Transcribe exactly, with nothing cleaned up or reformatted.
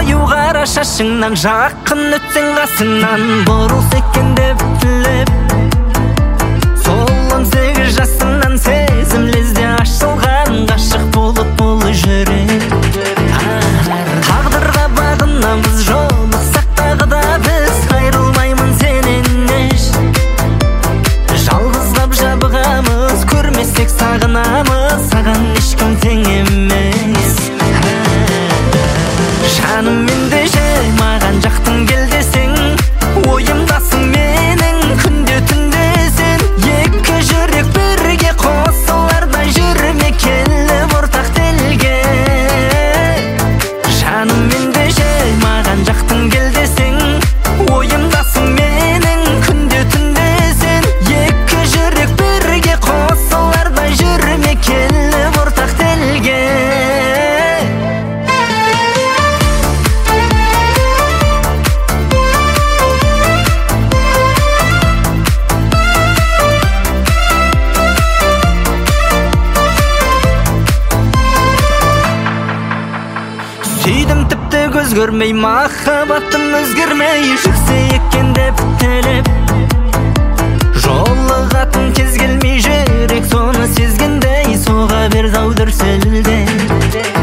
Қою қара шашыңнан жақын өтсең қасыңнан бұрылса екен деп тілеп, сол он сегіз жасымнан сезім лезде ашылған ғашық болып бұл жүрек. Тағдырға бағынамыз, жолықсақ тағы да біз, айрылмаймын сенен еш. Жалғыз қап жабығамыз, көрмесек сағынамыз, саған ешкім тең емес. Жаным ендеше маған жақтың кел десең, ойымдасың менің күнде түнде сен. Екі жүрек бірге қосылардай жүрме келіп ортақ телге. Жаным ендеше маған жақтың кел десең, ойымдасың менің күнде түнде сен. Екі жүрек бірге қосылардай жүрме келіп ортақ телге. Сүйдім тіпті көз көрмей, махаббатым өзгермей, жүрсе екен деп тілеп, жолығатын кез келмей, жүрек соны сезгендей соға берді ау дүрсілдей.